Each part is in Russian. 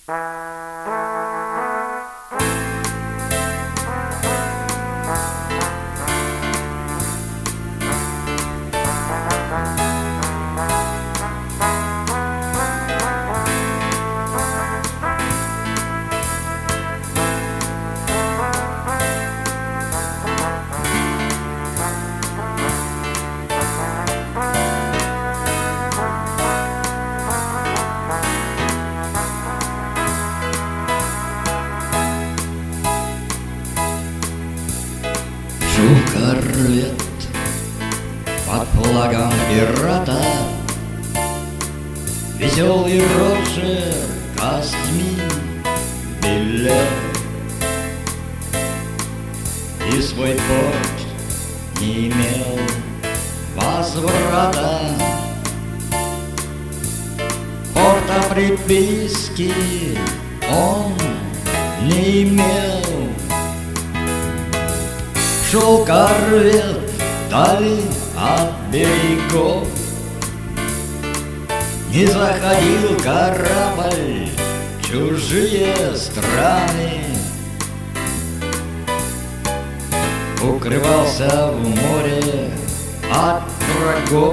Корвет под флагом пирата, веселый Роджер костьми белел, и свой порт не имел возврата. Порта приписки он не имел. Шел корвет вдали от берегов, не заходил корабль в чужие страны, укрывался в море от врагов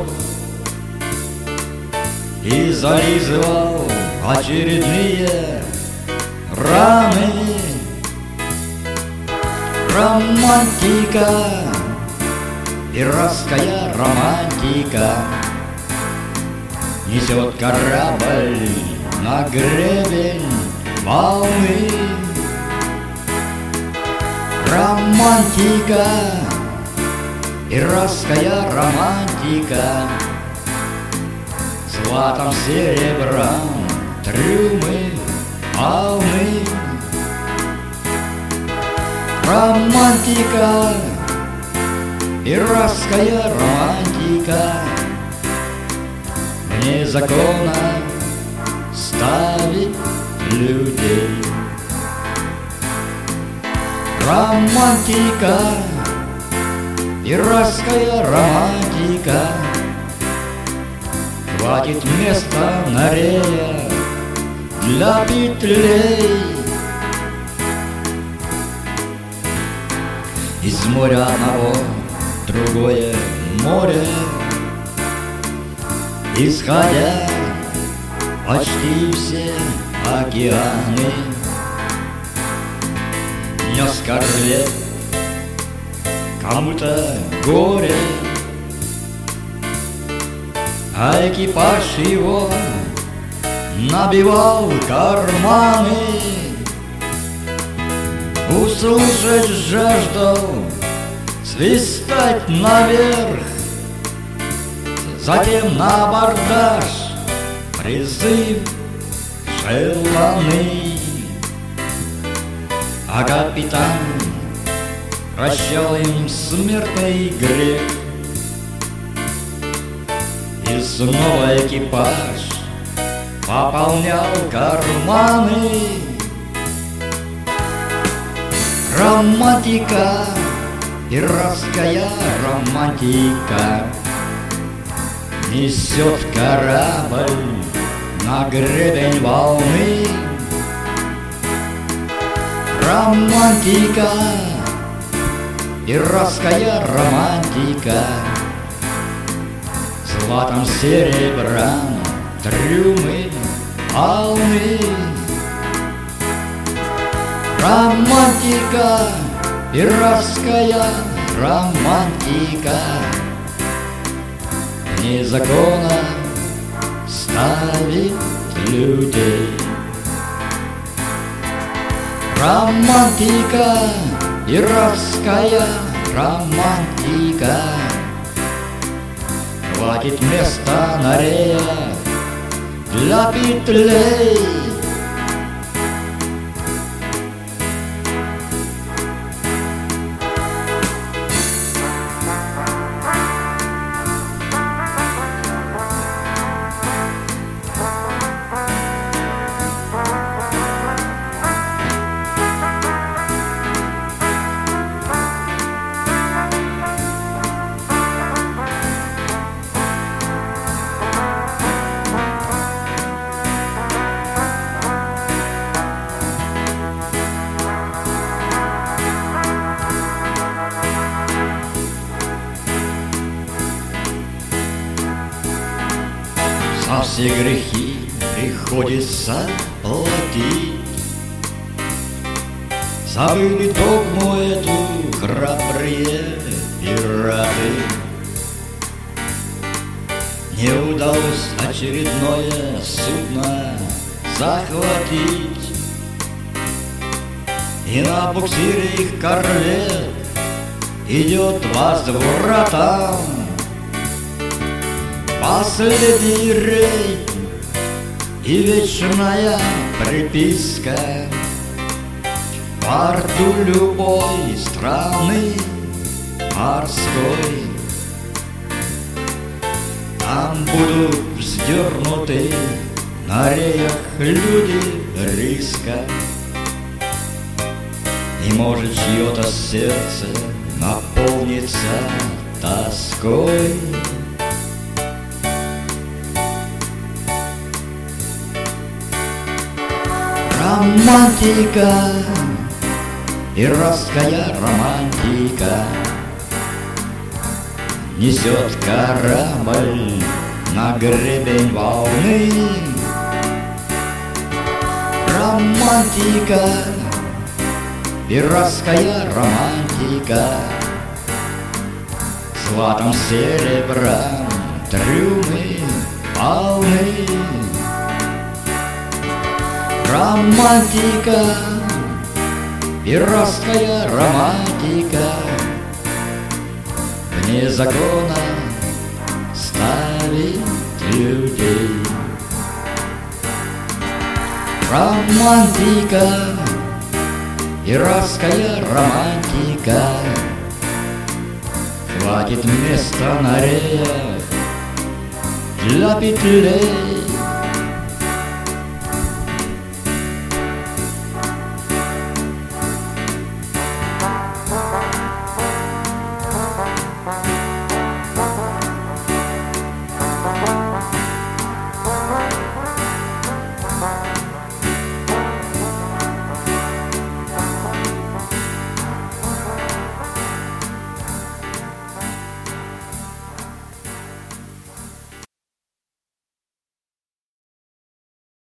и зализывал очередные раны. Романтика, пиратская романтика, несет корабль на гребень волны. Романтика, пиратская романтика, златом, серебром трюмы полны. Романтика, пиратская романтика, вне закона ставит людей. Романтика, пиратская романтика, хватит места на реях для петлей. Из моря одного в другое море, исходя почти все океаны, нес корвет кому-то горе, а экипаж его набивал карманы. Услышать жаждал, свистать наверх, затем на абордаж призыв желанный. А капитан прощал им смертный грех, и снова экипаж пополнял карманы. Романтика, пиратская романтика, несет корабль на гребень волны. Романтика, пиратская романтика, златом, серебром трюмы полны. Романтика, пиратская романтика, вне закона ставит людей. Романтика, пиратская романтика, хватит места на реях для петлей. все грехи приходится платить. Забыли догму эту храбрые пираты. Не удалось очередное судно захватить, и на буксире их корвет идет возвратом. Последний рейд и вечная приписка в порту любой страны морской. Там будут вздернуты на реях люди риска, и может чье-то сердце наполнится тоской. Романтика, пиратская романтика, несет корабль на гребень волны. Романтика, пиратская романтика, златом серебром трюмы полны. Романтика, пиратская романтика, вне закона ставит людей. Романтика, пиратская романтика, хватит места на реях для петлей.